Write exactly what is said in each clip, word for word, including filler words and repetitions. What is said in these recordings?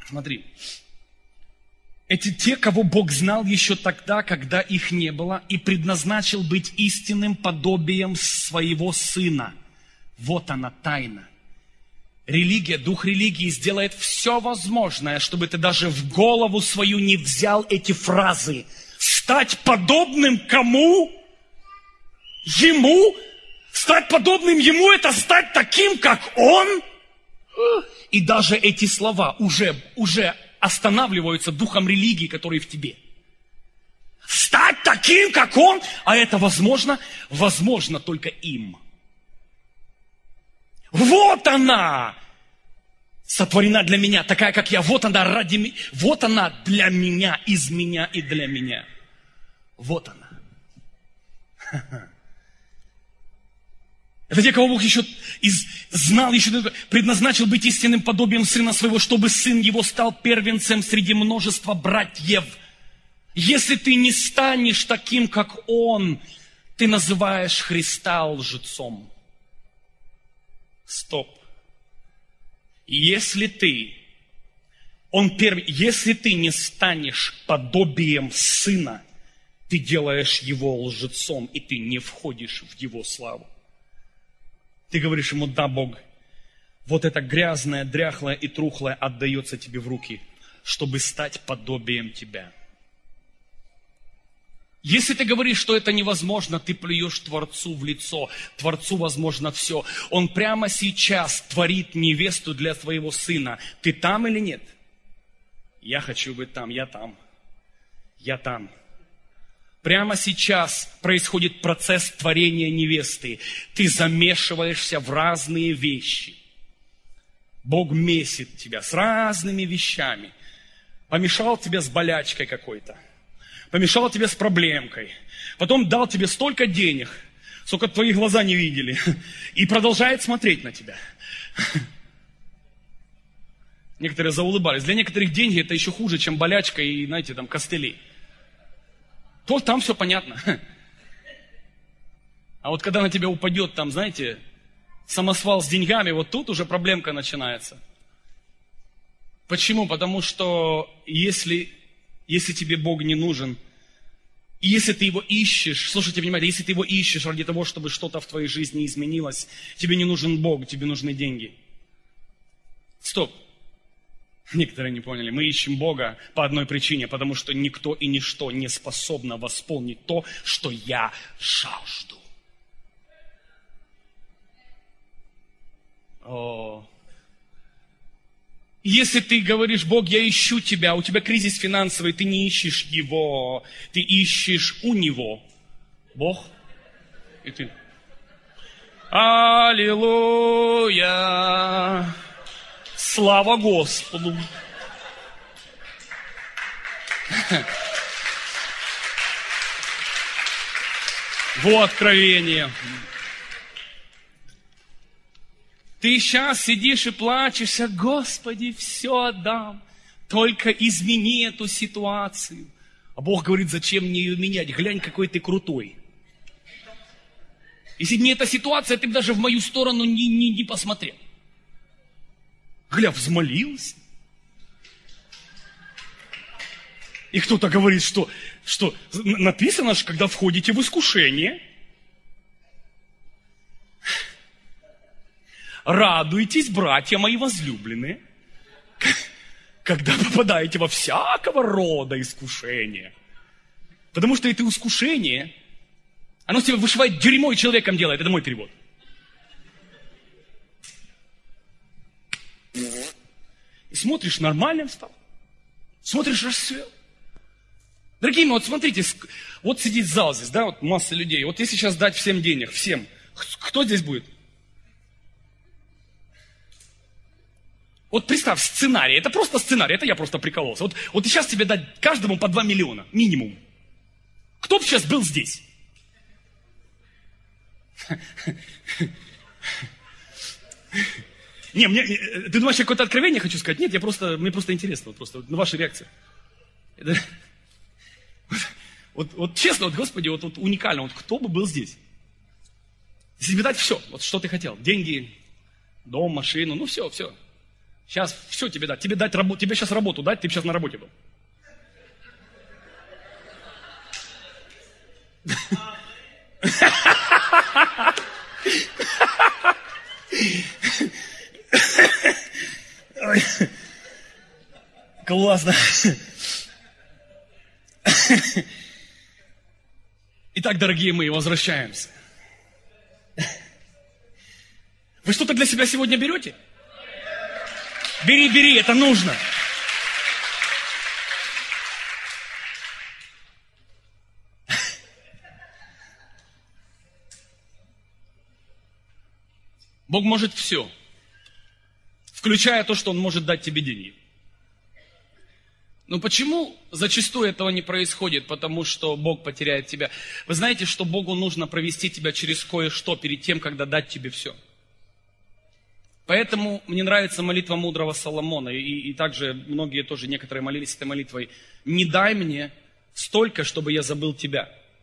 Смотри. Эти те, кого Бог знал еще тогда, когда их не было, и предназначил быть истинным подобием своего Сына. Вот она тайна. Религия, дух религии сделает все возможное, чтобы ты даже в голову свою не взял эти фразы. Стать подобным кому? Ему? Стать подобным ему – это стать таким, как он? И даже эти слова уже, уже останавливаются духом религии, который в тебе. Стать таким, как он, а это возможно? Возможно только им. Вот она сотворена для меня, такая, как я. Вот она ради меня. Вот она для меня, из меня и для меня. Вот она. Это те, кого Бог еще из, знал, еще предназначил быть истинным подобием Сына Своего, чтобы Сын Его стал первенцем среди множества братьев. Если ты не станешь таким, как Он, ты называешь Христа лжецом. Стоп. Если ты, он первый, если ты не станешь подобием Сына, ты делаешь Его лжецом, и ты не входишь в Его славу. Ты говоришь Ему: да, Бог, вот это грязное, дряхлое и трухлое отдается Тебе в руки, чтобы стать подобием Тебя. Если ты говоришь, что это невозможно, ты плюешь Творцу в лицо. Творцу возможно все. Он прямо сейчас творит невесту для твоего сына. Ты там или нет? Я хочу быть там, я там. Я там. Прямо сейчас происходит процесс творения невесты. Ты замешиваешься в разные вещи. Бог месит тебя с разными вещами. Помешал тебе с болячкой какой-то. Помешал тебе с проблемкой. Потом дал тебе столько денег, сколько твои глаза не видели. И продолжает смотреть на тебя. Некоторые заулыбались. Для некоторых деньги это еще хуже, чем болячка и, знаете, там, костыли. То там все понятно. А вот когда на тебя упадет, там, знаете, самосвал с деньгами, вот тут уже проблемка начинается. Почему? Потому что если... Если тебе Бог не нужен, и если ты Его ищешь, слушайте внимательно, если ты Его ищешь ради того, чтобы что-то в твоей жизни изменилось, тебе не нужен Бог, тебе нужны деньги. Стоп. Некоторые не поняли. Мы ищем Бога по одной причине, потому что никто и ничто не способно восполнить то, что я жажду. О. Если ты говоришь: Бог, я ищу Тебя, у тебя кризис финансовый, ты не ищешь Его, ты ищешь у Него. Бог. И ты. Аллилуйя! Слава Господу! Вот откровение. Ты сейчас сидишь и плачешься: Господи, все отдам, только измени эту ситуацию. А Бог говорит: зачем мне ее менять? Глянь, какой ты крутой. Если бы не эта ситуация, ты бы даже в мою сторону не, не, не посмотрел. Гля, взмолился. И кто-то говорит, что, что написано, что когда входите в искушение, радуйтесь, братья мои возлюбленные, когда попадаете во всякого рода искушения. Потому что это искушение, оно тебя вышивает дерьмо и человеком делает. Это мой перевод. И смотришь, нормально стал. Смотришь, расцвел. Дорогие мои, вот смотрите, вот сидит зал здесь, да, вот масса людей. Вот если сейчас дать всем денег, всем, кто здесь будет? Вот представь, сценарий, это просто сценарий, это я просто прикололся. Вот, вот сейчас тебе дать каждому по два миллиона, минимум. Кто бы сейчас был здесь? Не, мне, ты думаешь, я какое-то откровение хочу сказать? Нет, я просто, мне просто интересно, вот просто на ваши реакции. Это, вот, вот, вот честно, вот, Господи, вот, вот уникально, вот кто бы был здесь? Если тебе дать все, вот что ты хотел, деньги, дом, машину, ну все, все. Сейчас все тебе дать. Тебе дать работу, тебе сейчас работу дать, ты бы сейчас на работе был. Ой. Классно. Итак, дорогие мои, возвращаемся. Вы что-то для себя сегодня берете? Бери, бери, это нужно. Бог может все, включая то, что Он может дать тебе деньги. Но почему зачастую этого не происходит? Потому что Бог потеряет тебя. Вы знаете, что Богу нужно провести тебя через кое-что перед тем, когда дать тебе все. Поэтому мне нравится молитва мудрого Соломона. И, и также многие тоже, некоторые молились этой молитвой. «Не дай мне столько, чтобы я забыл тебя.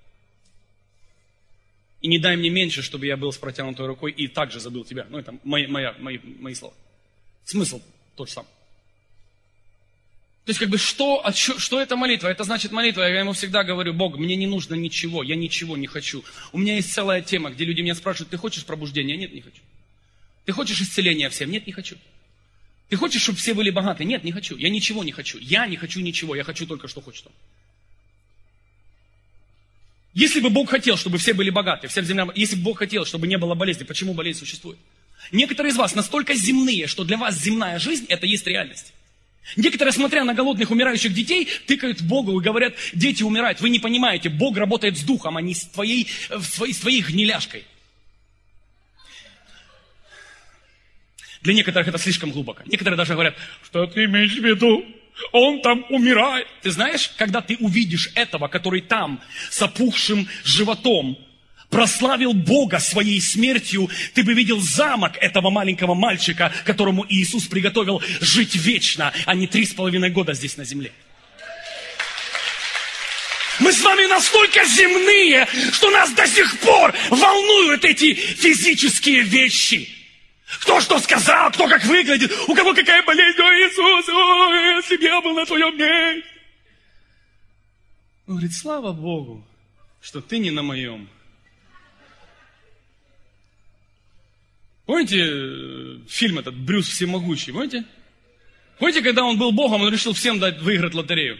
И не дай мне меньше, чтобы я был с протянутой рукой и также забыл тебя». Ну, это мои, моя, мои, мои слова. Смысл тот же самый. То есть, как бы, что, что это молитва? Это значит молитва. Я ему всегда говорю: Бог, мне не нужно ничего, я ничего не хочу. У меня есть целая тема, где люди меня спрашивают: ты хочешь пробуждения? Нет, не хочу. Ты хочешь исцеления всем? Нет, не хочу. Ты хочешь, чтобы все были богаты? Нет, не хочу. Я ничего не хочу. Я не хочу ничего, я хочу только, что хочет Он. Если бы Бог хотел, чтобы все были богаты, вся земля, если бы Бог хотел, чтобы не было болезни, почему болезнь существует? Некоторые из вас настолько земные, что для вас земная жизнь – это есть реальность. Некоторые, смотря на голодных, умирающих детей, тыкают Богу и говорят: дети умирают. Вы не понимаете, Бог работает с духом, а не с твоей, с твоей гниляшкой. Для некоторых это слишком глубоко. Некоторые даже говорят: что ты имеешь в виду? Он там умирает. Ты знаешь, когда ты увидишь этого, который там с опухшим животом прославил Бога своей смертью, ты бы видел замок этого маленького мальчика, которому Иисус приготовил жить вечно, а не три с половиной года здесь на земле. Мы с вами настолько земные, что нас до сих пор волнуют эти физические вещи. Кто что сказал, кто как выглядит, у кого какая болезнь. О, Иисус, о, если бы я был на твоем месте. Он говорит: слава Богу, что ты не на моем. Помните фильм этот «Брюс всемогущий», помните? Помните, когда он был Богом, он решил всем дать выиграть лотерею?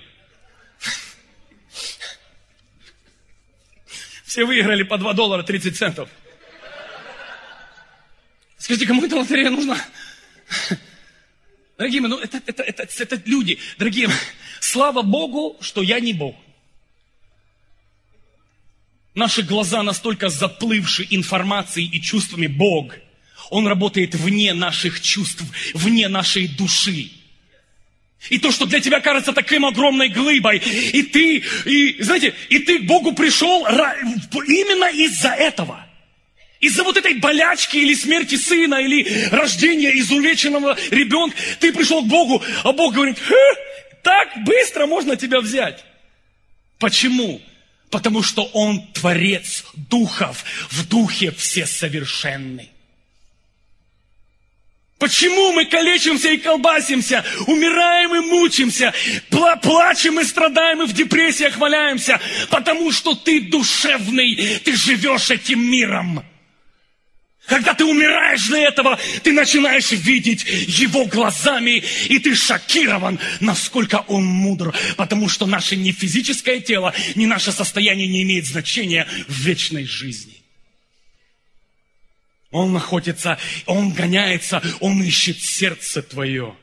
Все выиграли по два доллара тридцать центов. Скажите, кому эта лотерея нужна? Дорогие мои, ну это, это, это, это люди. Дорогие мои, слава Богу, что я не Бог. Наши глаза настолько заплывши информацией и чувствами. Бог, Он работает вне наших чувств, вне нашей души. И то, что для тебя кажется таким огромной глыбой, и ты, и, знаете, и ты к Богу пришел именно из-за этого. Из-за вот этой болячки или смерти сына, или рождения изувеченного ребенка, ты пришел к Богу, а Бог говорит: так быстро можно тебя взять. Почему? Потому что Он творец духов, в духе все совершенны. Почему мы калечимся и колбасимся, умираем и мучимся, пла- плачем и страдаем, и в депрессиях валяемся? Потому что ты душевный, ты живешь этим миром. Когда ты умираешь для этого, ты начинаешь видеть Его глазами, и ты шокирован, насколько Он мудр. Потому что наше не физическое тело, ни наше состояние не имеет значения в вечной жизни. Он находится, Он гоняется, Он ищет сердце твое.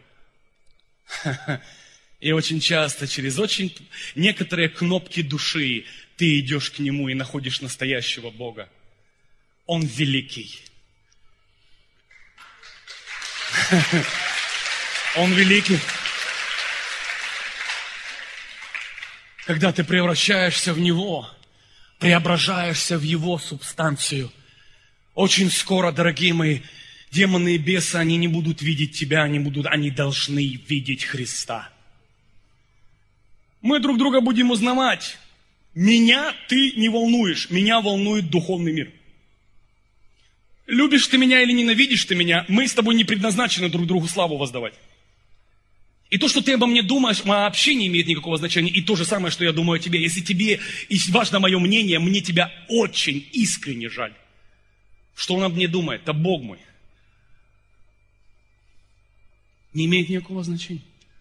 И очень часто через очень некоторые кнопки души ты идешь к Нему и находишь настоящего Бога. Он великий. Он великий. Когда ты превращаешься в Него, преображаешься в Его субстанцию, очень скоро, дорогие мои, демоны и бесы, они не будут видеть тебя, они, будут, они должны видеть Христа. Мы друг друга будем узнавать. Меня ты не волнуешь, меня волнует духовный мир. Любишь ты меня или ненавидишь ты меня, мы с тобой не предназначены друг другу славу воздавать. И то, что ты обо мне думаешь, вообще не имеет никакого значения. И то же самое, что я думаю о тебе. Если тебе важно мое мнение, мне тебя очень искренне жаль. Что он обо мне думает? Это Бог мой. Не имеет никакого значения.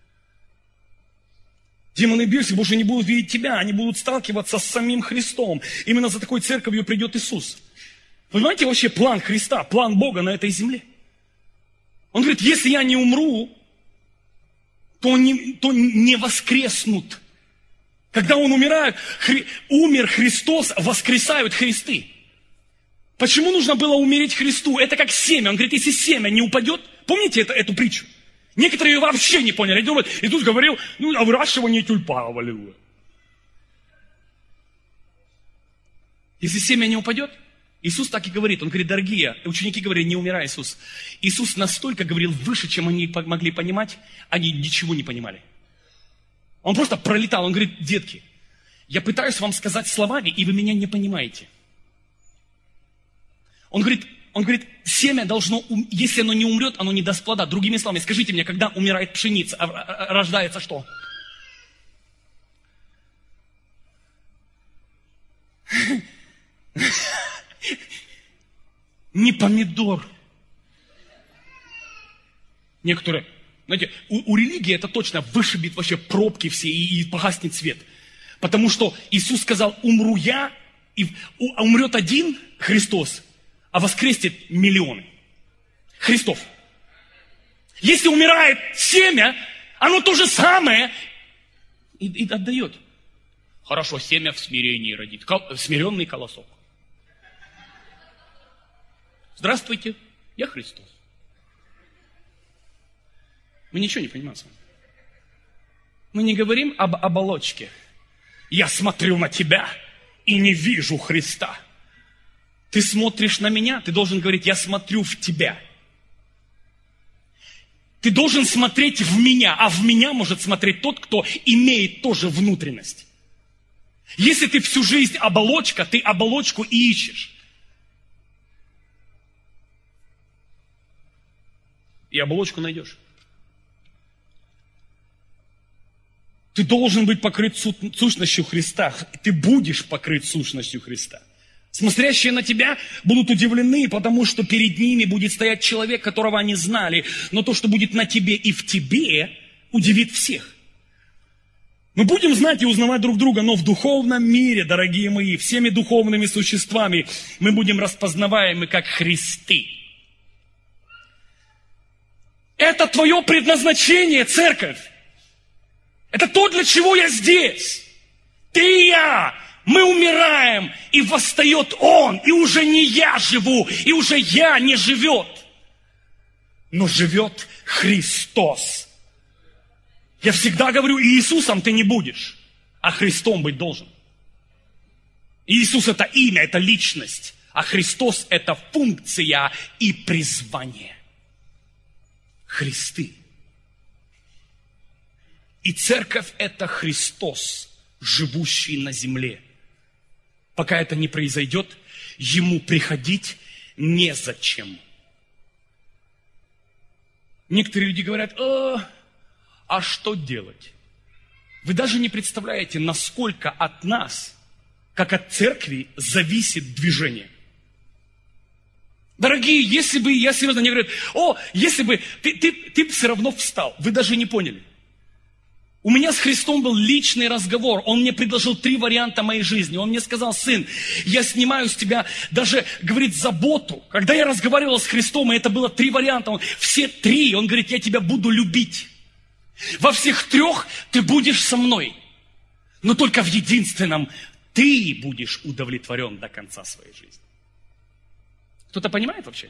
Демоны бесы больше не будут видеть тебя, они будут сталкиваться с самим Христом. Именно за такой церковью придет Иисус. Понимаете вообще план Христа, план Бога на этой земле? Он говорит, если я не умру, то не, то не воскреснут. Когда он умирает, хри, умер Христос, воскресают Христы. Почему нужно было умереть Христу? Это как семя. Он говорит, если семя не упадет, помните это, эту притчу? Некоторые ее вообще не поняли. Они думают, Иисус говорил, ну, о выращивании тюльпанов, аллилуйя. Если семя не упадет, Иисус так и говорит. Он говорит, дорогие, ученики говорили, не умирай, Иисус. Иисус настолько говорил выше, чем они могли понимать, они ничего не понимали. Он просто пролетал. Он говорит, детки, я пытаюсь вам сказать словами, и вы меня не понимаете. Он говорит, он говорит, семя должно, если оно не умрет, оно не даст плода. Другими словами, скажите мне, когда умирает пшеница, рождается что? Не помидор. Некоторые, знаете, у, у религии это точно вышибет вообще пробки все и, и погаснет свет. Потому что Иисус сказал, умру я, и у, умрет один Христос, а воскреснет миллионы. Христов. Если умирает семя, оно то же самое и, и отдает. Хорошо, семя в смирении родит. Кол, смиренный колосок. Здравствуйте, я Христос. Мы ничего не понимаем с вами. Мы не говорим об оболочке. Я смотрю на тебя и не вижу Христа. Ты смотришь на меня, ты должен говорить, я смотрю в тебя. Ты должен смотреть в меня, а в меня может смотреть тот, кто имеет тоже внутренность. Если ты всю жизнь оболочка, ты оболочку и ищешь. И оболочку найдешь. Ты должен быть покрыт сущностью Христа. Ты будешь покрыт сущностью Христа. Смотрящие на тебя будут удивлены, потому что перед ними будет стоять человек, которого они знали. Но то, что будет на тебе и в тебе, удивит всех. Мы будем знать и узнавать друг друга, но в духовном мире, дорогие мои, всеми духовными существами мы будем распознаваемы как Христы. Это твое предназначение, церковь. Это то, для чего я здесь. Ты и я. Мы умираем, и восстает Он. И уже не я живу, и уже я не живет. Но живет Христос. Я всегда говорю, Иисусом ты не будешь, а Христом быть должен. Иисус это имя, это личность, а Христос это функция и призвание. Христы. И церковь это Христос, живущий на земле. Пока это не произойдет, Ему приходить незачем. Некоторые люди говорят, а, а что делать? Вы даже не представляете, насколько от нас, как от церкви, зависит движение. Дорогие, если бы, я серьезно не говорю, о, если бы, ты, ты, ты все равно встал. Вы даже не поняли. У меня с Христом был личный разговор. Он мне предложил три варианта моей жизни. Он мне сказал, сын, я снимаю с тебя даже, говорит, заботу. Когда я разговаривал с Христом, и это было три варианта, он, все три, он говорит, я тебя буду любить. Во всех трех ты будешь со мной. Но только в единственном ты будешь удовлетворен до конца своей жизни. Кто-то понимает вообще?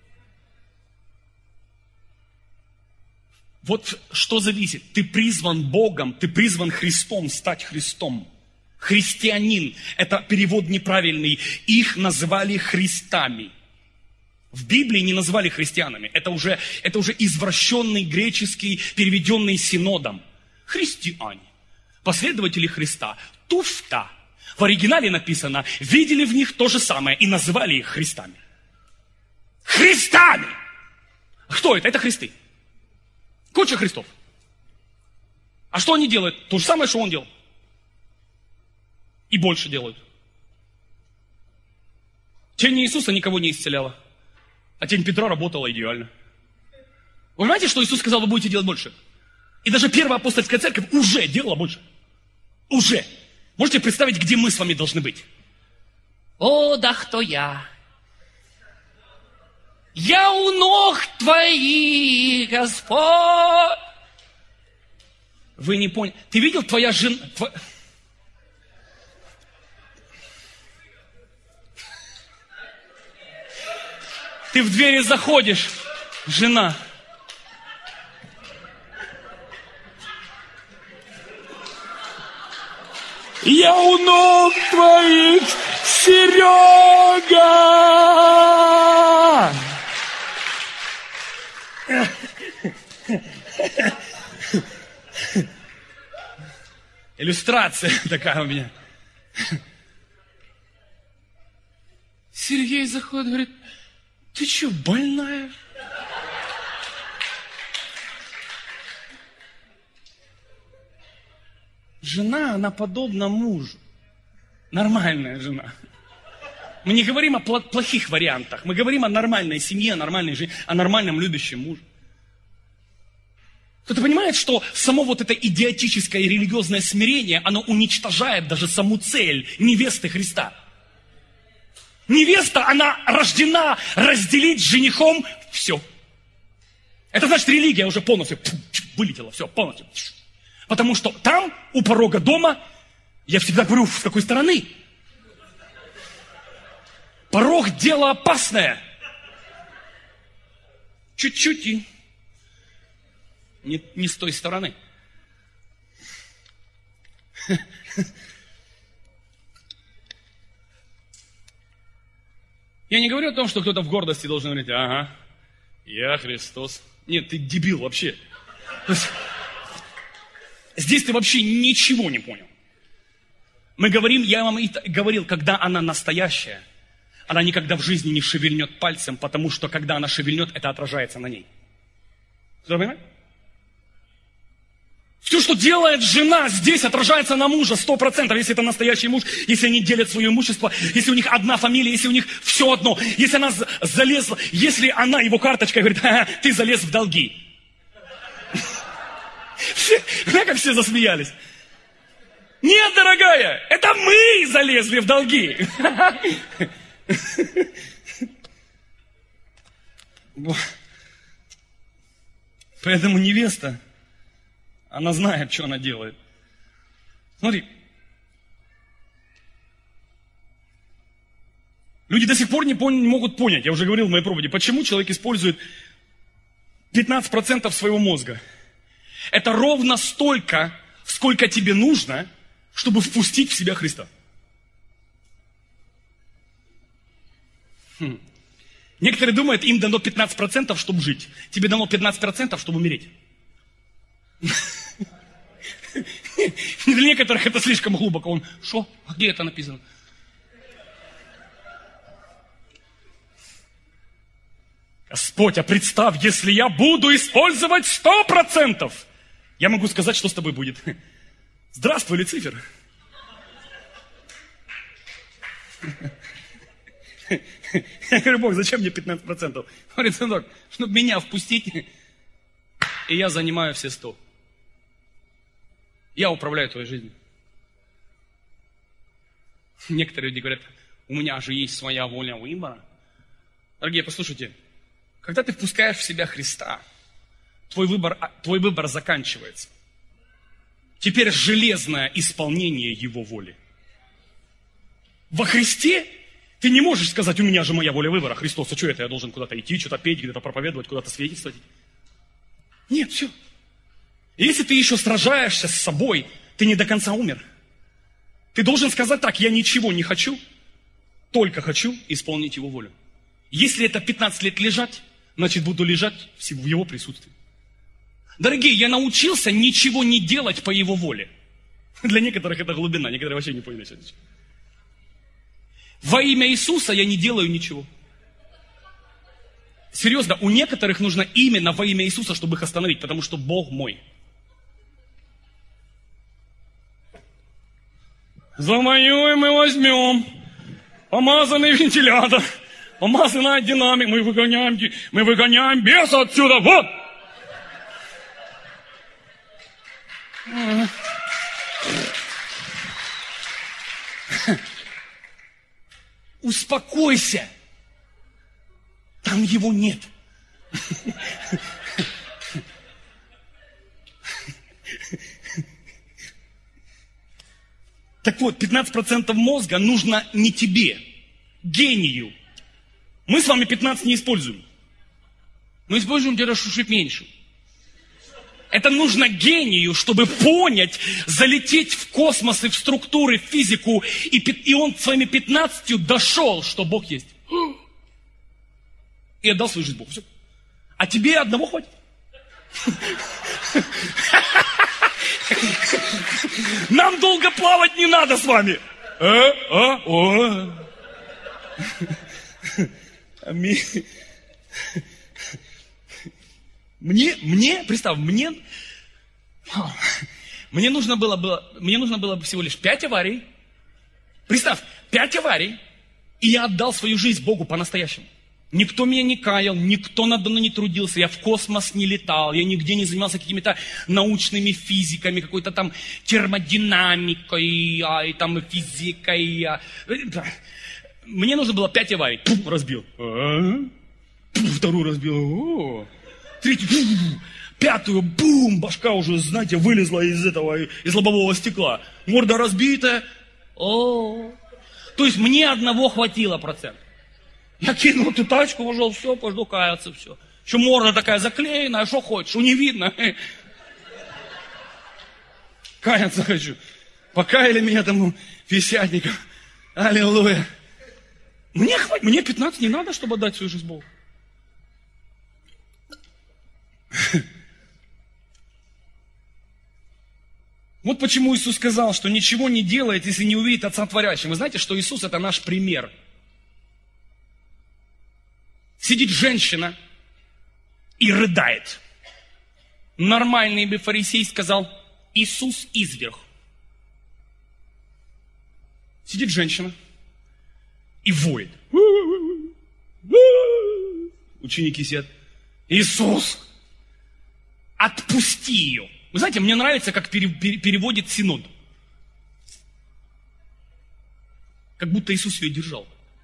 Вот что зависит. Ты призван Богом, ты призван Христом стать Христом. Христианин – это перевод неправильный. Их называли Христами. В Библии не называли христианами. Это уже, это уже извращенный греческий, переведенный синодом. Христиане. Последователи Христа. Туфта. В оригинале написано, видели в них то же самое и называли их Христами. Христами! Кто это? Это Христы. Куча Христов. А что они делают? То же самое, что он делал. И больше делают. Тень Иисуса никого не исцеляла. А тень Петра работала идеально. Вы понимаете, что Иисус сказал, вы будете делать больше? И даже первая апостольская церковь уже делала больше. Уже. Можете представить, где мы с вами должны быть? О, да кто я? Я у ног твоих, Господь. Вы не поняли. Ты видел, твоя жена... Тво... Ты в двери заходишь, жена. Я у ног твоих, Серега! Иллюстрация такая у меня. Сергей заходит, говорит, ты что, больная? Жена, она подобна мужу. Нормальная жена. Мы не говорим о плохих вариантах. Мы говорим о нормальной семье, о нормальной жизни, о нормальном любящем муже. Кто-то понимает, что само вот это идиотическое религиозное смирение, оно уничтожает даже саму цель невесты Христа. Невеста, она рождена разделить с женихом все. Это значит, религия уже полностью вылетела, все, полностью. Потому что там, у порога дома, я всегда говорю, с какой стороны? Порог – дело опасное. Чуть-чуть и не, не с той стороны. Я не говорю о том, что кто-то в гордости должен говорить, ага, я Христос. Нет, ты дебил вообще. Здесь ты вообще ничего не понял. Мы говорим, я вам и говорил, когда она настоящая, она никогда в жизни не шевельнет пальцем, потому что когда она шевельнет, это отражается на ней. Кто понимает? Все, что делает жена здесь, отражается на мужа сто процентов, если это настоящий муж, если они делят свое имущество, если у них одна фамилия, если у них все одно, если она залезла, если она его карточкой говорит, ха-ха, ты залез в долги. Знаете, как все засмеялись? Нет, дорогая, это мы залезли в долги. Поэтому невеста, она знает, что она делает. Смотри. Люди до сих пор не, пон- не могут понять, я уже говорил в моей проповеди, почему человек использует пятнадцать процентов своего мозга. Это ровно столько, сколько тебе нужно, чтобы впустить в себя Христа. Хм. Некоторые думают, им дано пятнадцать процентов, чтобы жить. Тебе дано пятнадцать процентов, чтобы умереть. Для некоторых это слишком глубоко. Он, что? А где это написано? Господь, а представь, если я буду использовать сто процентов, я могу сказать, что с тобой будет. Здравствуй, Люцифер. Я говорю, Бог, зачем мне пятнадцать процентов? Говорит, сынок, чтобы меня впустить, и я занимаю все сто. Я управляю твоей жизнью. Некоторые люди говорят, у меня же есть своя воля выбора. Дорогие, послушайте, когда ты впускаешь в себя Христа, твой выбор, твой выбор заканчивается. Теперь железное исполнение Его воли. Во Христе ты не можешь сказать, у меня же моя воля выбора. Христос, а что это? Я должен куда-то идти, что-то петь, где-то проповедовать, куда-то свидетельствовать. Нет, все. Если ты еще сражаешься с собой, ты не до конца умер. Ты должен сказать так, я ничего не хочу, только хочу исполнить Его волю. Если это пятнадцать лет лежать, значит буду лежать в Его присутствии. Дорогие, я научился ничего не делать по Его воле. Для некоторых это глубина, некоторые вообще не поняли сегодня. Во имя Иисуса я не делаю ничего. Серьезно, у некоторых нужно именно во имя Иисуса, чтобы их остановить, потому что Бог мой. Завоюем мы возьмем. Помазанный вентилятор. Помазанный динамик. Мы выгоняем, мы выгоняем беса отсюда. Вот! Успокойся. Там его нет. Так вот, пятнадцать процентов мозга нужно не тебе, гению. Мы с вами пятнадцать не используем. Мы используем где-то чуть-чуть меньше. Это нужно гению, чтобы понять, залететь в космос и в структуры, в физику. И, и он своими пятнадцатью дошел, что Бог есть. И отдал свою жизнь Богу. Все. А тебе одного хватит. Нам долго плавать не надо с вами. А? А? О. Мне, мне, представь, мне, мне нужно было, было, мне нужно было всего лишь пять аварий. Представь, пять аварий, и я отдал свою жизнь Богу по-настоящему. Никто меня не каял, никто надо мной не трудился, я в космос не летал, я нигде не занимался какими-то научными физиками, какой-то там термодинамикой, а, и там физикой. А. Мне нужно было пять аварий. Пум, разбил. А-а-а. Пум, вторую разбил. О-о-о. Третью, пум, пятую, бум, башка уже, знаете, вылезла из этого, из лобового стекла. Морда разбитая. О-о-о. То есть мне одного хватило процент. Я кинул эту тачку, вошел, все, пожду каяться, все. Еще морда такая заклеенная, что хочешь, что не видно. Каяться хочу. Покаяли меня тому пятидесятникам. Аллилуйя. Мне хватит, мне пятнадцать не надо, чтобы отдать свою жизнь Богу. Вот почему Иисус сказал, что ничего не делает, если не увидит Отца Творящего. Вы знаете, что Иисус это наш пример. Сидит женщина и рыдает. Нормальный бы фарисей сказал, Иисус изверг. Сидит женщина и воет. Ученики сидят. Иисус, отпусти ее. Вы знаете, мне нравится, как переводит Синод. Как будто Иисус ее держал.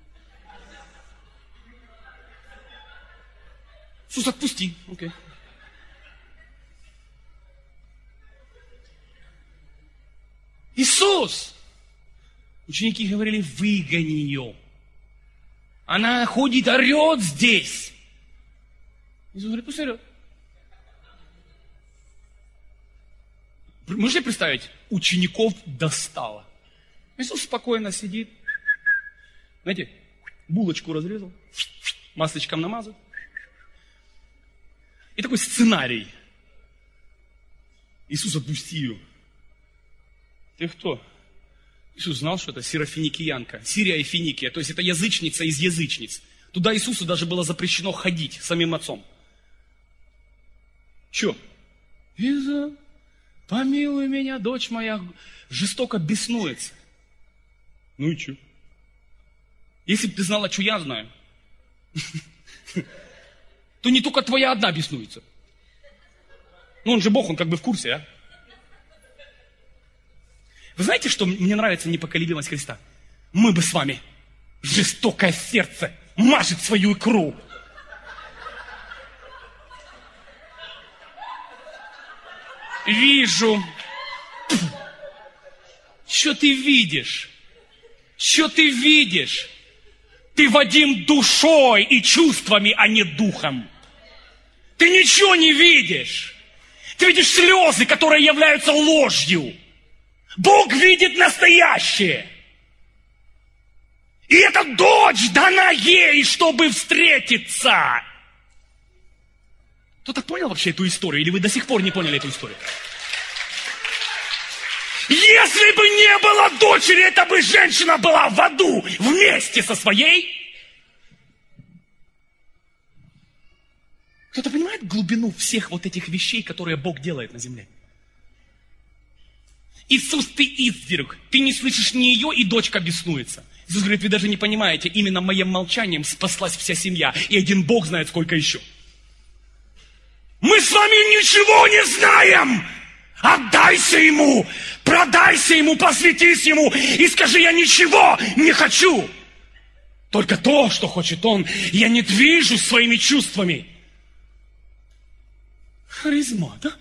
Иисус, отпусти. Окей. Иисус! Ученики говорили, выгони ее. Она ходит, орет здесь. Иисус говорит, пусть орет. Можете представить, учеников достало. Иисус спокойно сидит. Знаете, булочку разрезал, масличком намазал. И такой сценарий. Иисус, отпусти ее. Ты кто? Иисус знал, что это сирофиникиянка. Сирия и Финикия. То есть это язычница из язычниц. Туда Иисусу даже было запрещено ходить самим отцом. Че? Иисус, помилуй меня, дочь моя жестоко беснуется. Ну и че? Если бы ты знала, что я знаю, то не только твоя одна беснуется. Ну, он же Бог, он как бы в курсе, а? Вы знаете, что мне нравится непоколебимость Христа? Мы бы с вами жестокое сердце мажет свою икру. Вижу. Что ты видишь? Что ты видишь? Ты водим душой и чувствами, а не духом. Ты ничего не видишь. Ты видишь слезы, которые являются ложью. Бог видит настоящее. И эта дочь дана ей, чтобы встретиться. Кто-то понял вообще эту историю? Или вы до сих пор не поняли эту историю? Если бы не было дочери, эта бы женщина была в аду вместе со своей. Кто-то понимает глубину всех вот этих вещей, которые Бог делает на земле? Иисус, ты изверг. Ты не слышишь ни ее, и дочка беснуется. Иисус говорит, вы даже не понимаете, именно моим молчанием спаслась вся семья. И один Бог знает, сколько еще. Мы с вами ничего не знаем. Отдайся Ему, продайся Ему, посвятись Ему и скажи, я ничего не хочу. Только то, что хочет Он. Я не движусь своими чувствами. Харизма, да?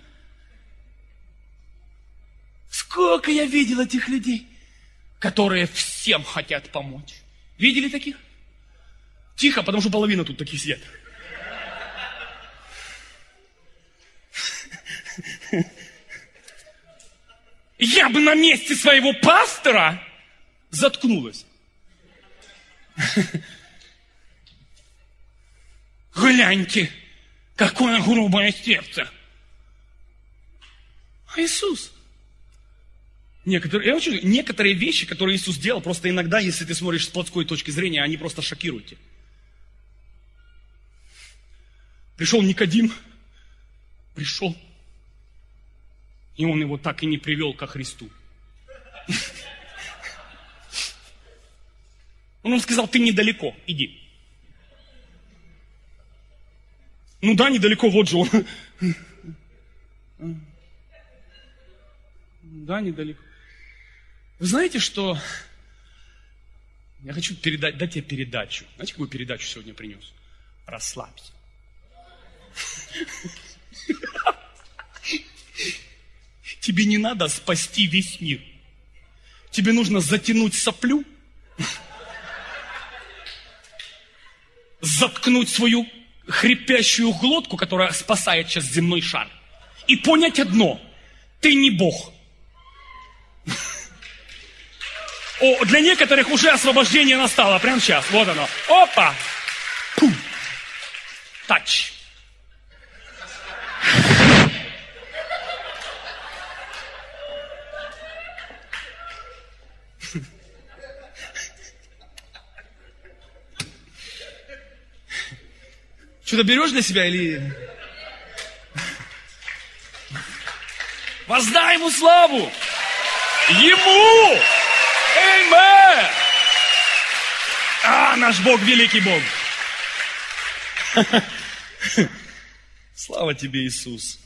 Сколько я видел этих людей, которые всем хотят помочь. Видели таких? Тихо, потому что половина тут таких сидят. Я бы на месте своего пастора заткнулась. Гляньте, какое грубое сердце. А Иисус? Некоторые, я очень, некоторые вещи, которые Иисус делал, просто иногда, если ты смотришь с плотской точки зрения, они просто шокируют тебя. Пришел Никодим, пришел, и он его так и не привел ко Христу. Он ему сказал, ты недалеко, иди. Ну да, недалеко, вот же он. Да, недалеко. Вы знаете, что... Я хочу передать, дать тебе передачу. Знаете, какую передачу сегодня принес? Расслабься. Тебе не надо спасти весь мир. Тебе нужно затянуть соплю, заткнуть свою хрипящую глотку, которая спасает сейчас земной шар, и понять одно: ты не Бог. О, для некоторых уже освобождение настало прямо сейчас. Вот оно. Опа! Пум! Тач. Что-то берешь для себя или... Воздай Ему славу! Ему! Аминь! А, наш Бог, великий Бог! Слава тебе, Иисус!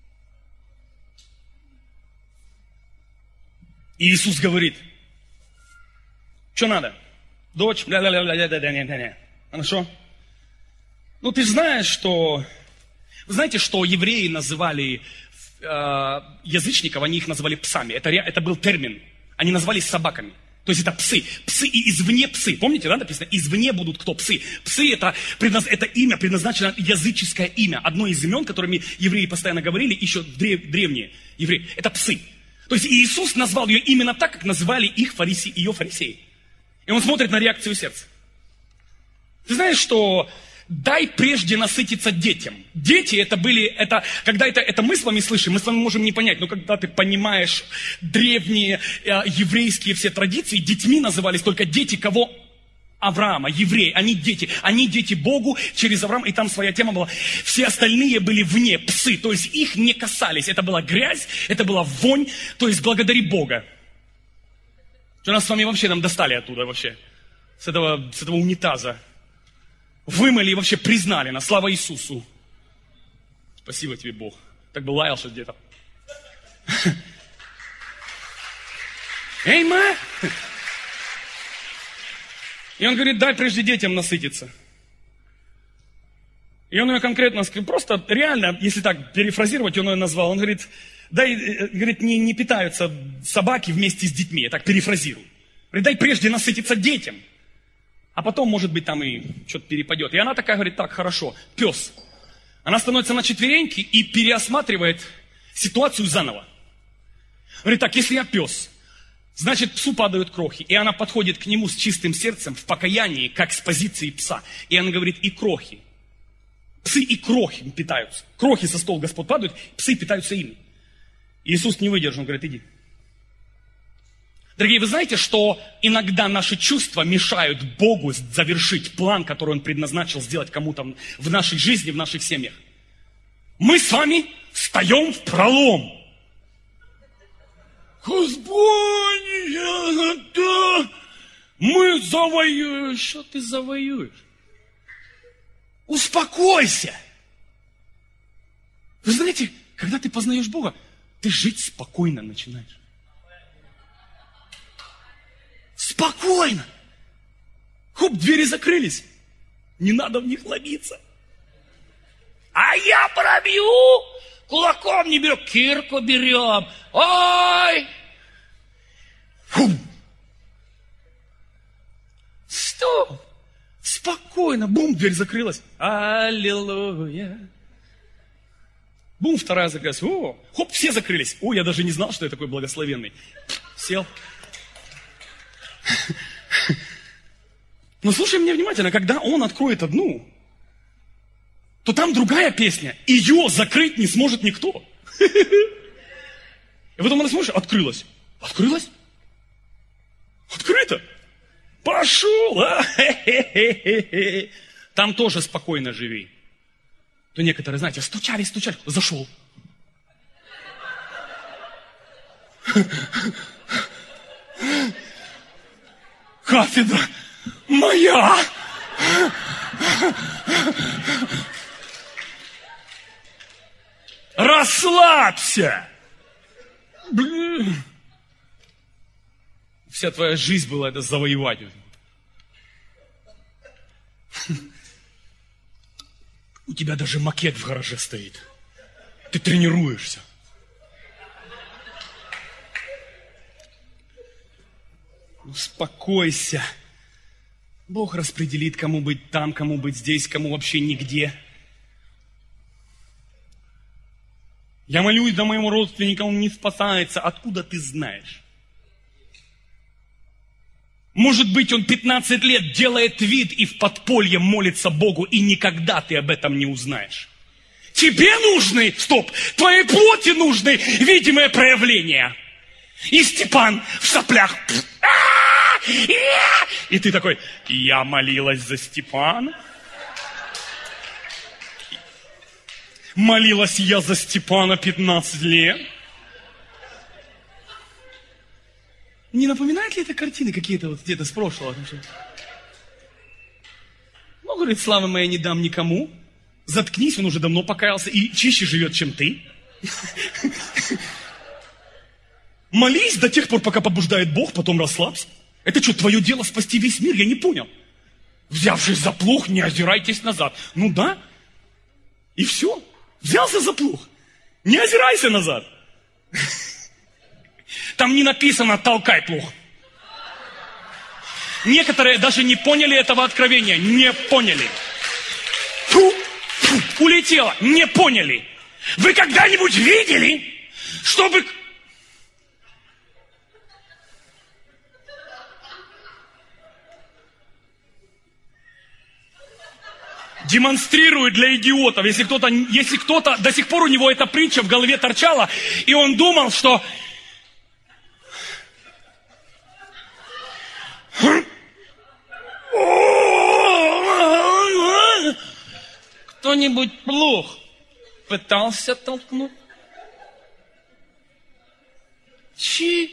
И Иисус говорит, что надо? Дочь, бля-бля-бля-бля-бля-бля-бля-бля. Хорошо? Ну, ты знаешь, что... Вы знаете, что евреи называли э, язычников, они их называли псами. Это, это был термин. Они назывались собаками. То есть это псы. Псы и извне псы. Помните, да, написано? Извне будут кто? Псы. Псы это, это имя, предназначено языческое имя. Одно из имен, которыми евреи постоянно говорили, еще древ, древние евреи. Это псы. То есть Иисус назвал ее именно так, как называли их фариси, ее фарисеи. И он смотрит на реакцию сердца. Ты знаешь, что... Дай прежде насытиться детям. Дети это были, это, когда это, это мы с вами слышим, мы с вами можем не понять, но когда ты понимаешь древние э, еврейские все традиции, детьми назывались только дети кого? Авраама, евреи, они дети, они дети Богу через Авраама, и там своя тема была. Все остальные были вне, псы, то есть их не касались, это была грязь, это была вонь, то есть благодари Бога. Что нас с вами вообще нам достали оттуда вообще, с этого, с этого унитаза. Вымыли и вообще признали нас. Слава Иисусу. Спасибо тебе, Бог. Так бы лаял, что где-то. Эй, ма! И он говорит, дай прежде детям насытиться. И он ее конкретно, просто реально, если так перефразировать, он ее назвал. Он говорит, дай, говорит, не, не питаются собаки вместе с детьми. Я так перефразирую. Говорит, дай прежде насытиться детям. А потом, может быть, там и что-то перепадет. И она такая говорит, так, хорошо, пес. Она становится на четвереньки и переосматривает ситуацию заново. Говорит, так, если я пес, значит, псу падают крохи. И она подходит к нему с чистым сердцем, в покаянии, как с позиции пса. И она говорит, и крохи. Псы и крохи питаются. Крохи со стола Господь падают, псы питаются ими. Иисус не выдержал, он говорит, иди. Дорогие, вы знаете, что иногда наши чувства мешают Богу завершить план, который Он предназначил сделать кому-то в нашей жизни, в наших семьях. Мы с вами встаем в пролом. Господи, да, мы завоюем. Что ты завоюешь? Успокойся. Вы знаете, когда ты познаешь Бога, ты жить спокойно начинаешь. Спокойно. Хоп, двери закрылись. Не надо в них ломиться. А я пробью, кулаком не берем, кирку берем. Ой! Фу. Стоп! Спокойно. Бум, дверь закрылась. Аллилуйя. Бум, вторая закрылась. О, хоп, все закрылись. О, я даже не знал, что я такой благословенный. Сел. Но слушай меня внимательно, когда он откроет одну, то там другая песня. Ее закрыть не сможет никто. И потом она смотришь, открылась. Открылась? Открыто. Пошел. А? Там тоже спокойно живи. То некоторые, знаете, стучали, стучали. Зашел. Кафедра моя. Расслабься. Блин. Вся твоя жизнь была это завоевать. У тебя даже макет в гараже стоит. Ты тренируешься. Успокойся. Бог распределит, кому быть там, кому быть здесь, кому вообще нигде. Я молюсь, да моему родственнику он не спасается. Откуда ты знаешь? Может быть, он пятнадцать лет делает вид и в подполье молится Богу, и никогда ты об этом не узнаешь. Тебе нужны, стоп, твоей плоти нужны видимые проявления. И Степан в соплях. И ты такой, я молилась за Степана. Молилась я за Степана пятнадцать лет. Не напоминает ли это картины какие-то вот где-то с прошлого? Ну, говорит, славы моей не дам никому. Заткнись, он уже давно покаялся и чище живет, чем ты. Молись до тех пор, пока побуждает Бог, потом расслабься. Это что, твое дело спасти весь мир? Я не понял. Взявшись за плуг, не озирайтесь назад. Ну да. И все. Взялся за плуг. Не озирайся назад. Там не написано «толкай плуг». Некоторые даже не поняли этого откровения. Не поняли. Фу, фу, улетело. Не поняли. Вы когда-нибудь видели, чтобы... Демонстрирую для идиотов. Если кто-то, если кто-то, до сих пор у него эта притча в голове торчала, и он думал, что... Кто-нибудь плуг пытался толкнуть? Чи?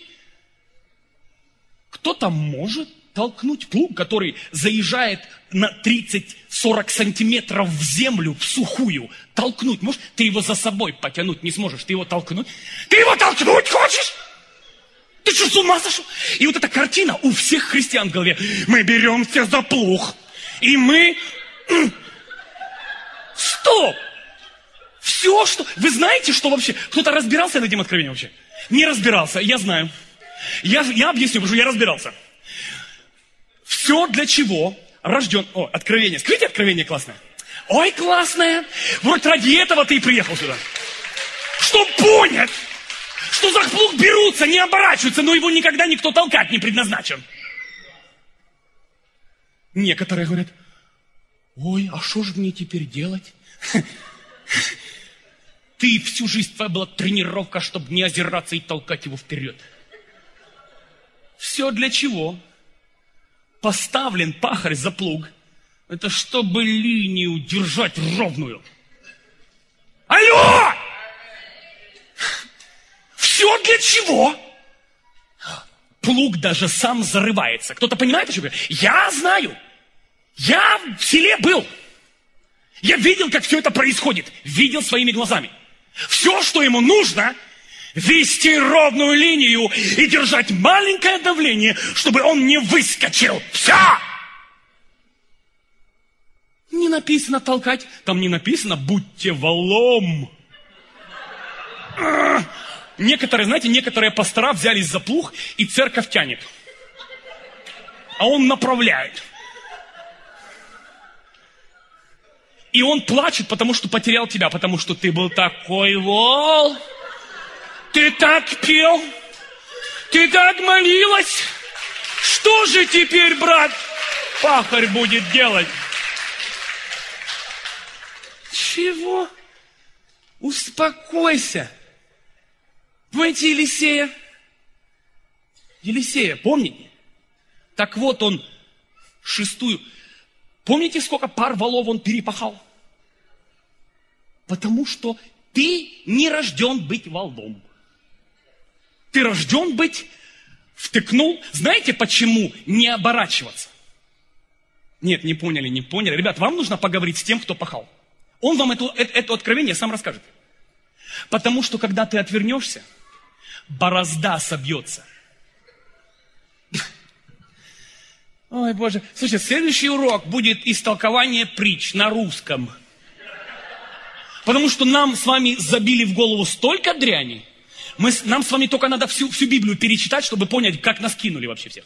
Кто-то может толкнуть плуг, который заезжает на тридцать-сорок сантиметров в землю, в сухую. Толкнуть можешь? Ты его за собой потянуть не сможешь. Ты его толкнуть? Ты его толкнуть хочешь? Ты что, с ума сошел? И вот эта картина у всех христиан в голове. Мы беремся за плуг. И мы... Стоп! Все, что... Вы знаете, что вообще... Кто-то разбирался над этим откровением вообще? Не разбирался, я знаю. Я, я объясню, потому что я разбирался. Все для чего рожден... О, откровение. Скажите, откровение классное. Ой, классное. Вот ради этого ты и приехал сюда. Чтоб понять, что за плуг берутся, не оборачиваются, но его никогда никто толкать не предназначен. Некоторые говорят, ой, а что же мне теперь делать? Ты всю жизнь, твоя была тренировка, чтобы не озираться и толкать его вперед. Все для чего? Поставлен пахарь за плуг. Это чтобы линию держать ровную. Алло! Все для чего? плуг даже сам зарывается. Кто-то понимает, о чем я? Я знаю. Я в селе был. Я видел, как все это происходит. Видел своими глазами. Все, что ему нужно, вести ровную линию и держать маленькое давление, чтобы он не выскочил. Все! Не написано толкать. Там не написано «будьте валом». Некоторые, знаете, некоторые пастора взялись за плуг, и церковь тянет. А он направляет. И он плачет, потому что потерял тебя, потому что ты был такой вол. Ты так пел. Ты так молилась. Что же теперь, брат, пахарь будет делать? Чего? Успокойся. Помните Елисея? Елисея, помните? Так вот он шестую. Помните, сколько пар валов он перепахал? Потому что ты не рожден быть волом. Ты рожден быть, втыкнул. Знаете, почему не оборачиваться? Нет, не поняли, не поняли. Ребят, вам нужно поговорить с тем, кто пахал. Он вам это, это, это откровение сам расскажет. Потому что, когда ты отвернешься, борозда собьется. Ой, Боже. Слушайте, следующий урок будет истолкование притч на русском. Потому что нам с вами забили в голову столько дряни. Мы, нам с вами только надо всю, всю Библию перечитать, чтобы понять, как нас кинули вообще всех.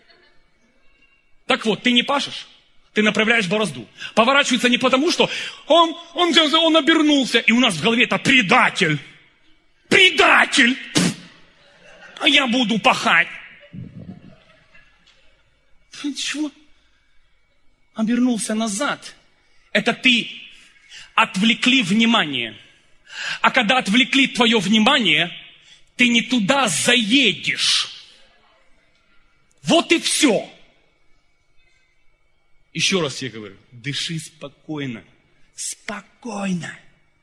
Так вот, ты не пашешь, ты направляешь борозду. Поворачивается не потому, что он, он, он обернулся, и у нас в голове это предатель. Предатель! А я буду пахать. Чего? Обернулся назад. Это ты отвлекли внимание. А когда отвлекли твое внимание, ты не туда заедешь. Вот и все. Еще раз я говорю, дыши спокойно. Спокойно.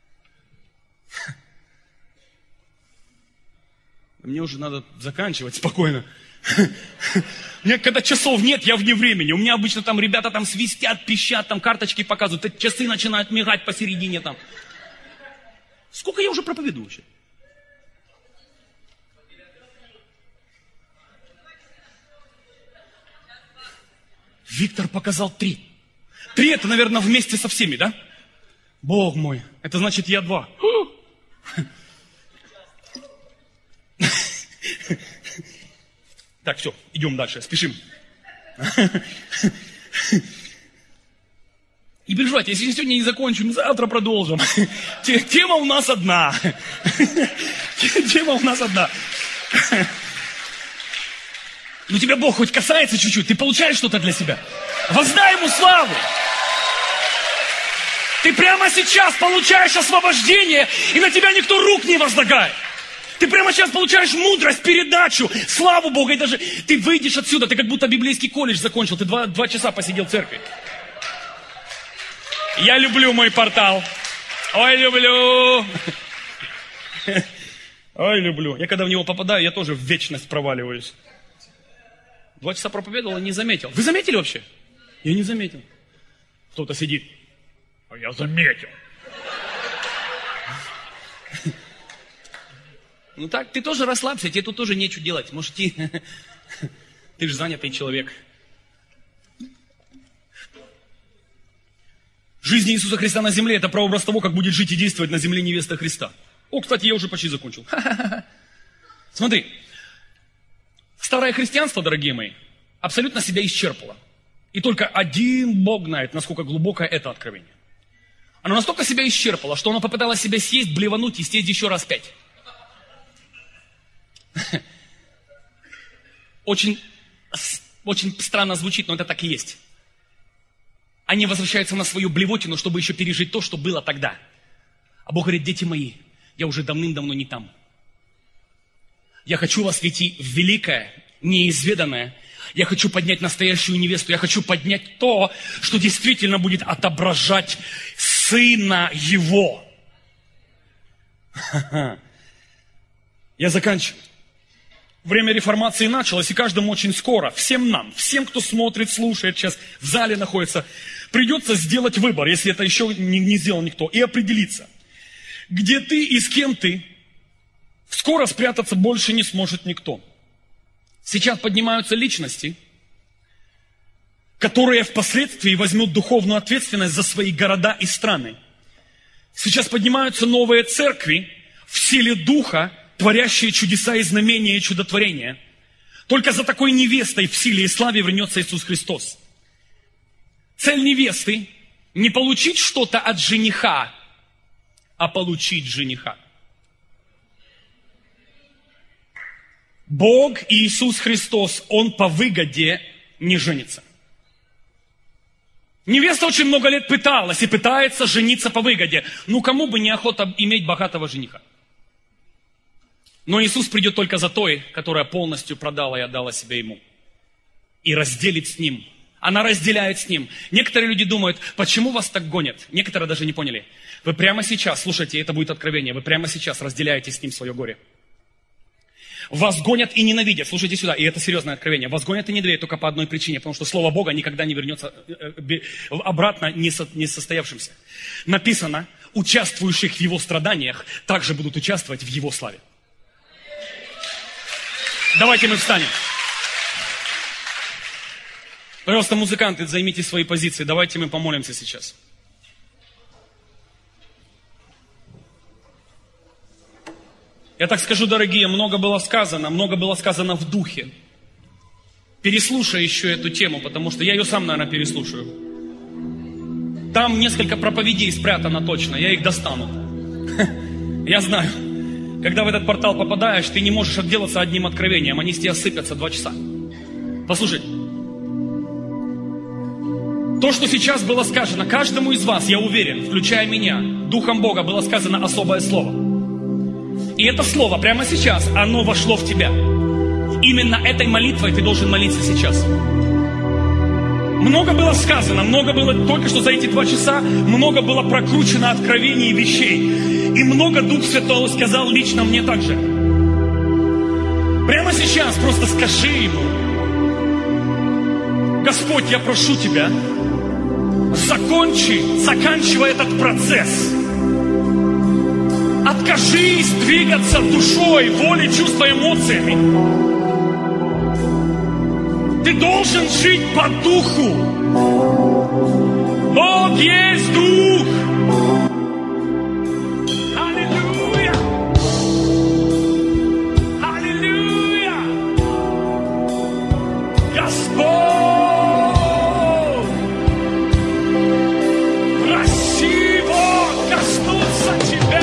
Мне уже надо заканчивать спокойно. Мне когда часов нет, я вне времени. У меня обычно там ребята там свистят, пищат, там карточки показывают. Часы начинают мигать посередине там. Сколько я уже проповедую вообще? Виктор показал три. Три это, наверное, вместе со всеми, да? Бог мой, это значит я два. Так, все, идем дальше, спешим. Не переживайте, если сегодня не закончим, завтра продолжим. Тема у нас одна. Тема у нас одна. Ну тебя Бог хоть касается чуть-чуть, ты получаешь что-то для себя. Воздай Ему славу. Ты прямо сейчас получаешь освобождение, и на тебя никто рук не возлагает. Ты прямо сейчас получаешь мудрость, передачу, славу Бога, и даже ты выйдешь отсюда, ты как будто библейский колледж закончил, ты два, два часа посидел в церкви. Я люблю мой портал. Ой, люблю. Ой, люблю. Я когда в него попадаю, я тоже в вечность проваливаюсь. Два часа проповедовал и не заметил. Вы заметили вообще? Я не заметил. Кто-то сидит. А я заметил. Ну так, ты тоже расслабься, тебе тут тоже нечего делать. Может, ты, ты же занятый человек. Жизнь Иисуса Христа на земле – это прообраз того, как будет жить и действовать на земле невеста Христа. О, кстати, я уже почти закончил. Смотри, старое христианство, дорогие мои, абсолютно себя исчерпало. И только один Бог знает, насколько глубокое это откровение. Оно настолько себя исчерпало, что оно попыталось себя съесть, блевануть и съесть еще раз пять. Очень, очень странно звучит, но это так и есть. Они возвращаются на свою блевотину, чтобы еще пережить то, что было тогда. А Бог говорит: дети мои, я уже давным-давно не там. Я хочу вас войти в великое, неизведанное. Я хочу поднять настоящую невесту. Я хочу поднять то, что действительно будет отображать Сына Его. Я заканчиваю. Время реформации началось, и каждому очень скоро, всем нам, всем, кто смотрит, слушает, сейчас в зале находится, придется сделать выбор, если это еще не, не сделал никто, и определиться, где ты и с кем ты. Скоро спрятаться больше не сможет никто. Сейчас поднимаются личности, которые впоследствии возьмут духовную ответственность за свои города и страны. Сейчас поднимаются новые церкви в силе Духа, творящие чудеса и знамения и чудотворения. Только за такой невестой в силе и славе вернется Иисус Христос. Цель невесты – не получить что-то от жениха, а получить жениха. Бог и Иисус Христос, Он по выгоде не женится. Невеста очень много лет пыталась и пытается жениться по выгоде. Ну, кому бы не охота иметь богатого жениха? Но Иисус придет только за той, которая полностью продала и отдала себя Ему. И разделит с Ним. Она разделяет с Ним. Некоторые люди думают, почему вас так гонят? Некоторые даже не поняли. Вы прямо сейчас, слушайте, это будет откровение, вы прямо сейчас разделяете с Ним свое горе. Вас гонят и ненавидят. Слушайте сюда, и это серьезное откровение. Вас гонят и ненавидят только по одной причине, потому что Слово Бога никогда не вернется обратно не состоявшимся. Написано, участвующих в Его страданиях также будут участвовать в Его славе. Давайте мы встанем. Пожалуйста, музыканты, займите свои позиции. Давайте мы помолимся сейчас. Я так скажу, дорогие, много было сказано, много было сказано в духе. Переслушай еще эту тему, потому что я ее сам, наверное, переслушаю. Там несколько проповедей спрятано точно, я их достану. Я знаю. Когда в этот портал попадаешь, ты не можешь отделаться одним откровением. Они с тебя сыпятся два часа. Послушай. То, что сейчас было сказано, каждому из вас, я уверен, включая меня, Духом Бога было сказано особое слово. И это слово прямо сейчас, оно вошло в тебя. Именно этой молитвой ты должен молиться сейчас. Много было сказано, много было, только что за эти два часа, много было прокручено откровений и вещей. И много Дух Святой сказал лично мне также. Прямо сейчас просто скажи Ему: Господь, я прошу Тебя, закончи, заканчивай этот процесс. Откажись двигаться душой, волей, чувствами, эмоциями. Ты должен жить по духу. Бог есть дух. Аллилуйя. Аллилуйя. Господь, проси Его коснуться Тебя.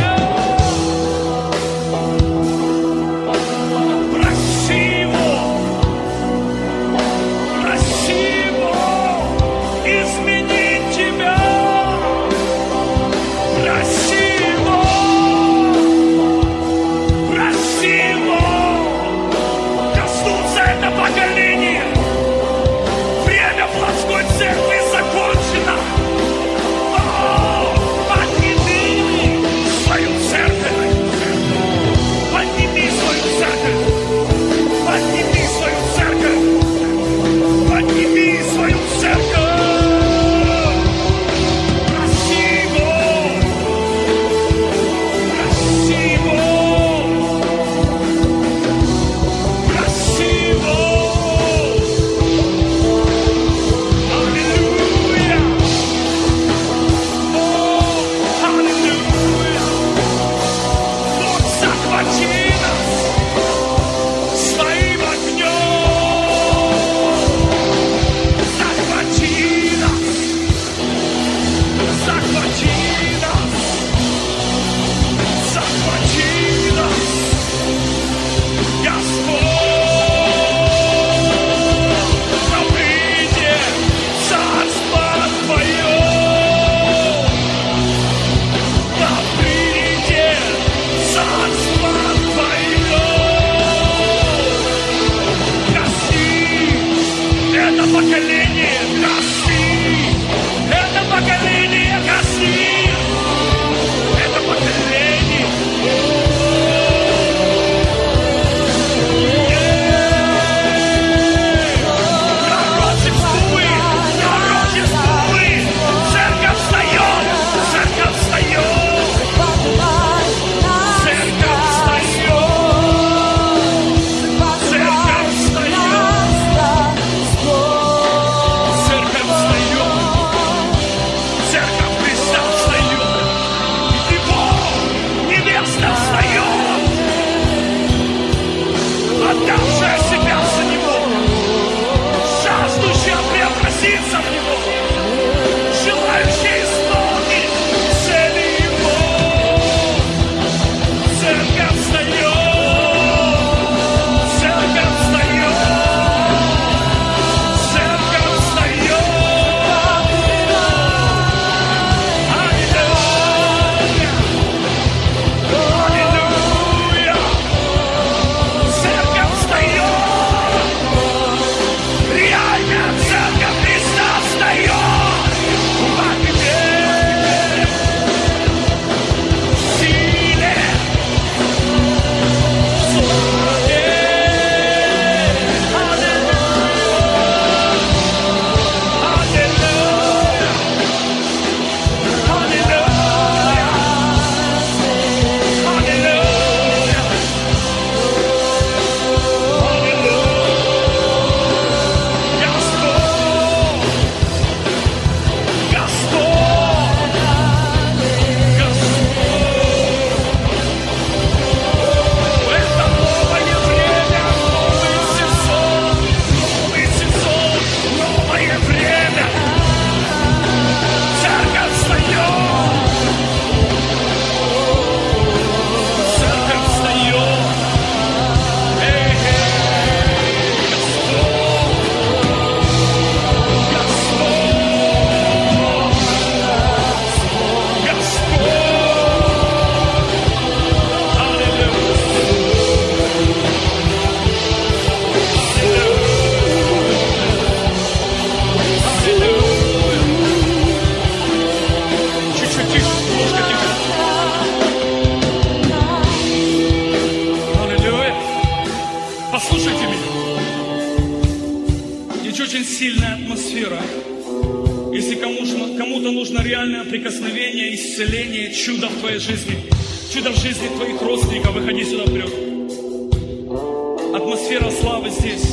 сильная атмосфера. Если кому- кому-то нужно реальное прикосновение, исцеление, чудо в твоей жизни, чудо в жизни твоих родственников, выходи сюда вперед. Атмосфера славы здесь.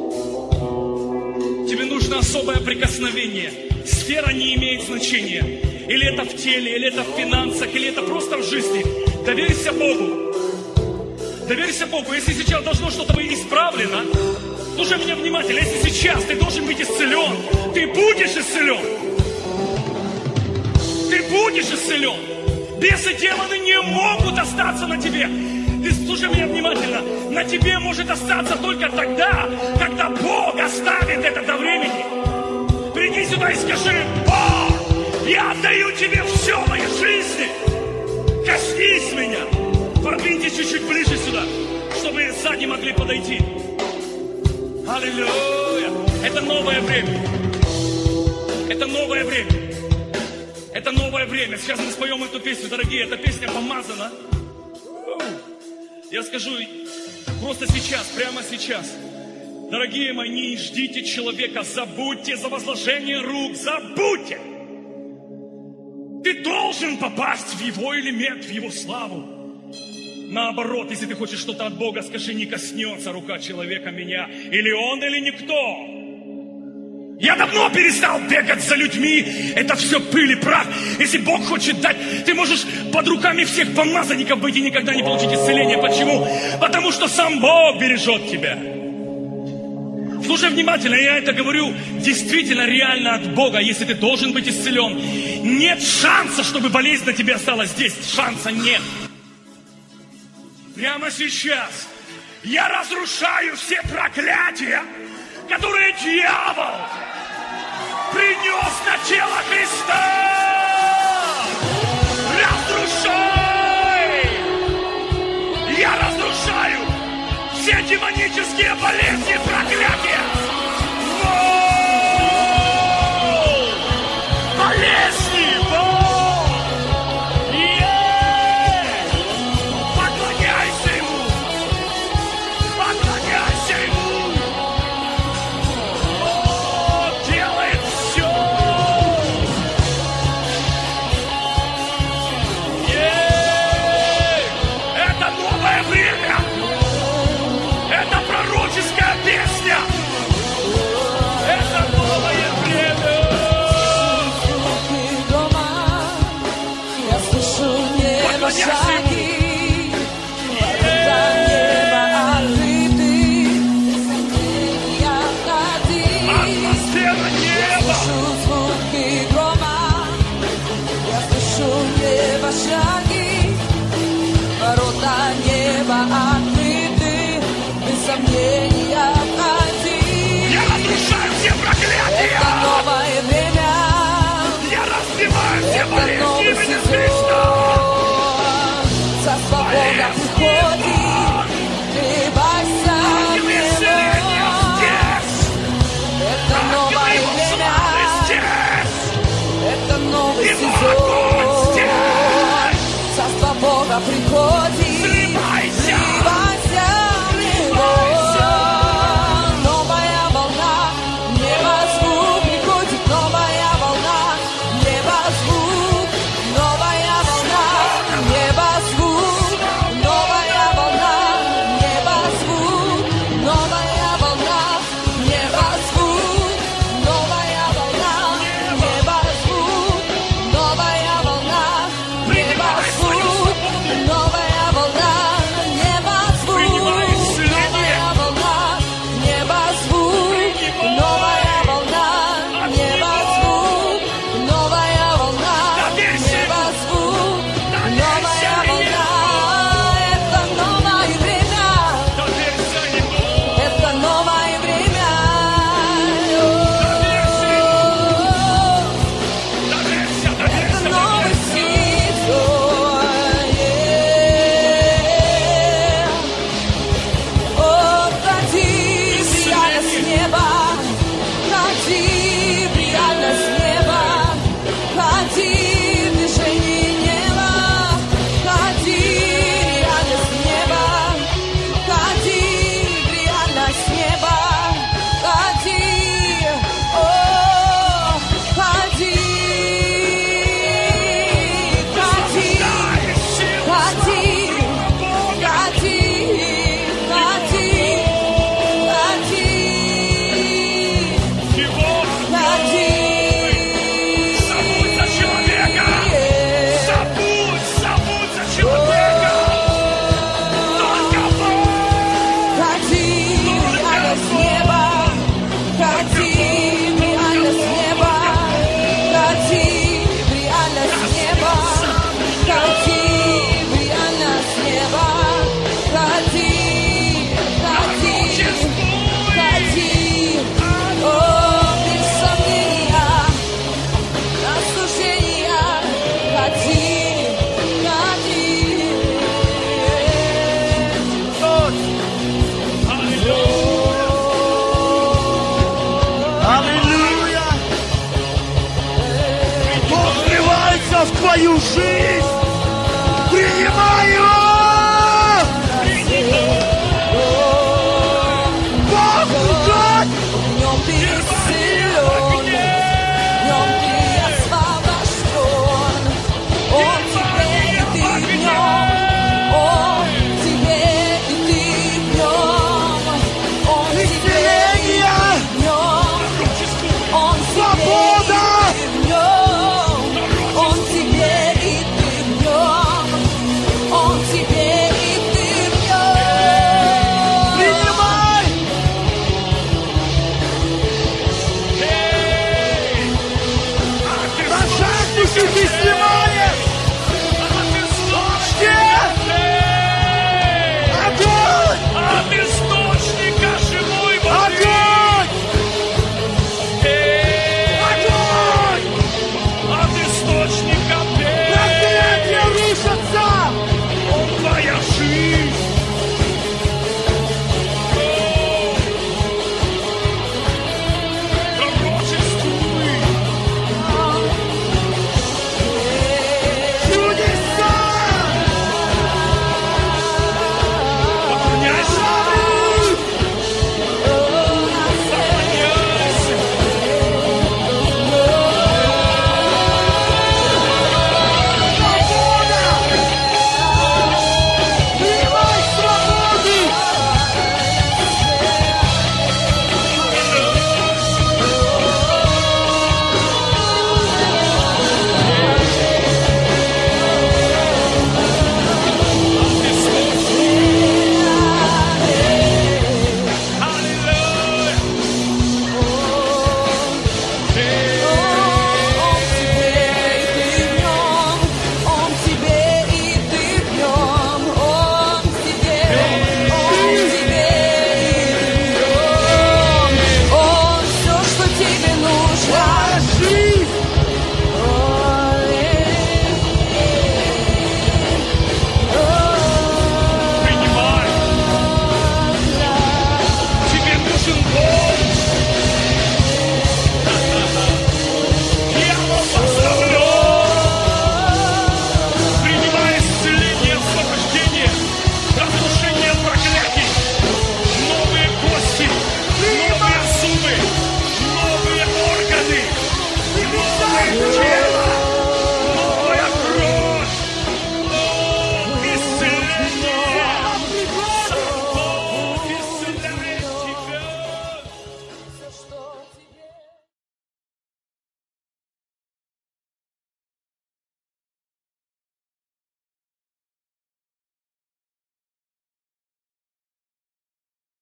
Тебе нужно особое прикосновение. Сфера не имеет значения. Или это в теле, или это в финансах, или это просто в жизни. Доверься Богу. Доверься Богу. Если сейчас должно что-то быть исправлено, слушай меня внимательно. Если сейчас ты должен быть исцелен, ты будешь исцелен. Ты будешь исцелен. Бесы, демоны не могут остаться на тебе. Ты слушай меня внимательно. На тебе может остаться только тогда, когда Бог оставит это до времени. Приди сюда и скажи: Бог, я отдаю тебе все в моей жизни. Коснись меня. Продвиньтесь чуть-чуть ближе сюда, чтобы сзади могли подойти. Аллилуйя. Это новое время. Это новое время. Это новое время. Сейчас мы споем эту песню, дорогие. Эта песня помазана. Я скажу просто сейчас, прямо сейчас. Дорогие мои, не ждите человека. Забудьте за возложение рук. Забудьте. Ты должен попасть в его элемент, в его славу. Наоборот, если ты хочешь что-то от Бога, скажи: не коснется рука человека меня. Или он, или никто. Я давно перестал бегать за людьми. Это все пыль и прах. Если Бог хочет дать, ты можешь под руками всех помазанников быть и никогда не получить исцеление. Почему? Потому что сам Бог бережет тебя. Слушай внимательно, я это говорю действительно реально от Бога. Если ты должен быть исцелен, нет шанса, чтобы болезнь на тебе осталась здесь. Шанса нет. Прямо сейчас я разрушаю все проклятия, которые дьявол принес на тело Христа. Разрушай! Я разрушаю все демонические болезни, проклятия. Воу! Болезни! Воу! Е-е-е! Поклоняйся ему! Поклоняйся ему! Он делает все! Е-е-е! Это новое время! Это пророческая песня! Это новое время! Я слышу небо шаги, Атмосфера неба! слышу звуки грома. Я слышу небо шаги, ворота неба открыты, без сомнения входи. Я разрушаю все Это проклятия! новое время, Я разбиваю все это болезни новый имени сезон. Христа! Со свобода приходит, прибавься Ангелы исцеления мне. здесь! Это Ангелы новое его время, славы здесь! это новый Его огонь сезон. здесь! Царство Бога приходит, Сливайся! сливайся в него. Сливайся! служить.